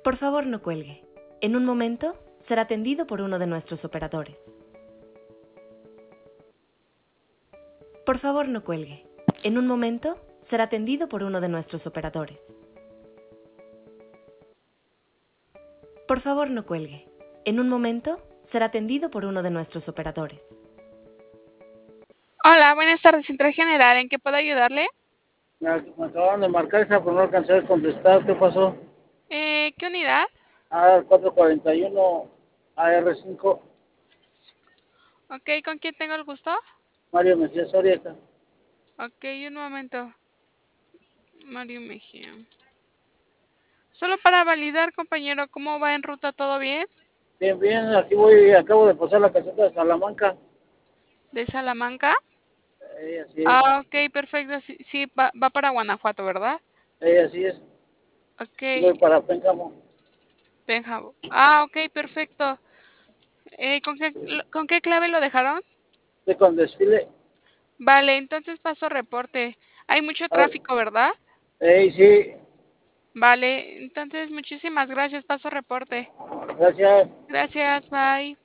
Por favor, no cuelgue. En un momento será atendido por uno de nuestros operadores. Por favor, no cuelgue. En un momento será atendido por uno de nuestros operadores. Por favor, no cuelgue. En un momento será atendido por uno de nuestros operadores. Hola, buenas tardes, Central General. ¿En qué puedo ayudarle? Me acaban de marcar esa, pero no alcancé a contestar. ¿Qué pasó? ¿Qué unidad? A441 AR5, Ok, ¿con quién tengo el gusto? Mario Mejía Soria. Ok, un momento. Mario Mejía. Solo para validar, compañero, ¿cómo va en ruta? ¿Todo bien? Bien, bien, aquí voy, acabo de pasar la caseta de Salamanca. ¿De Salamanca? Así es, Ok, perfecto. Sí, va para Guanajuato, ¿verdad? así es. Ok, Voy para Pénjamo. Pénjamo. Ok, perfecto. ¿Con qué clave lo dejaron? Estoy con desfile. Vale, entonces paso reporte. Hay mucho Ah, tráfico, ¿verdad? sí, Vale, entonces muchísimas gracias. Paso reporte. gracias. Gracias, bye.